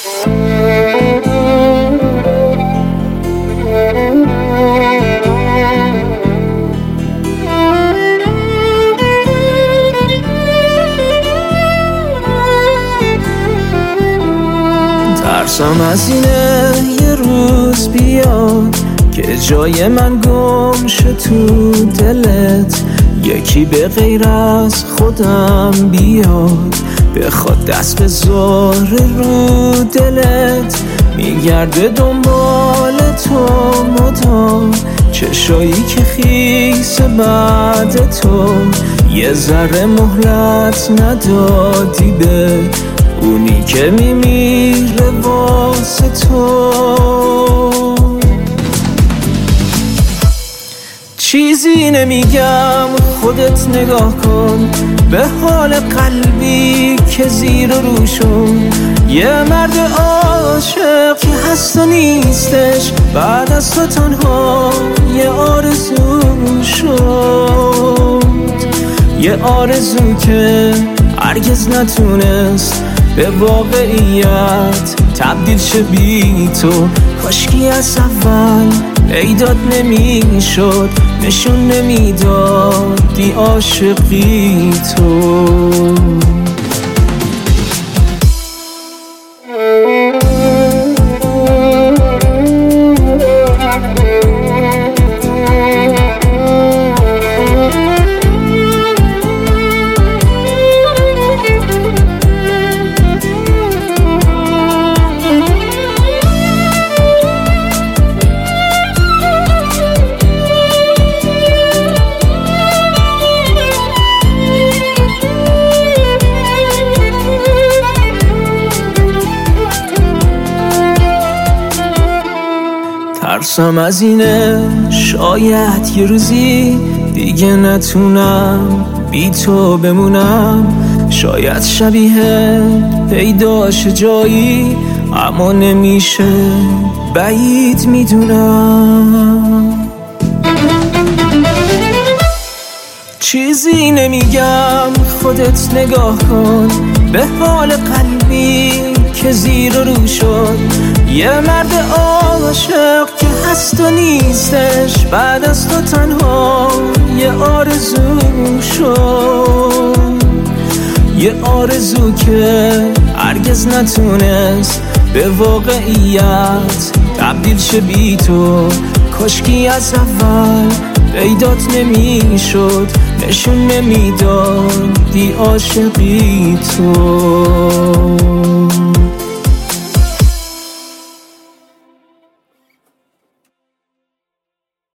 ترسم از اینه یه روز بیاد که جای من گم شه تو دلت، یکی به غیر از خودم بیاد بخواد دست به زهر رو دلت. میگرده دنبال تو مدام، چشایی که خیس بعد تو، یه ذره مهلت ندادی به اونی که میمیره واسه تو. چیزی نمیگم خودت نگاه کن به حال قلبی که زیر و رو شد. یه مرد عاشق که هست و نیستش، بعد از تو تنها یه آرزو شد. یه آرزو که هرگز نتونست به واقعیت تبدیل شه بی تو. کاشکی از اول پیدات نمیشد، نشون نمیدادی عاشقی تو. ترسم از اینه شاید یه روزی دیگه نتونم بی تو بمونم. شاید شبیه پیداش جایی، اما نمیشه بعید میدونم. چیزی نمیگم خودت نگاه کن به حال قلبی که زیر و رو شد. یه مرد عاشق که هست و نیستش، بعد از تو تنها یه آرزو شد. یه آرزو که هرگز نتونست به واقعیت تبدیل شه بی تو. کاشکی از اول پیدات نمیشد، نشون نمیدادی عاشقی تو.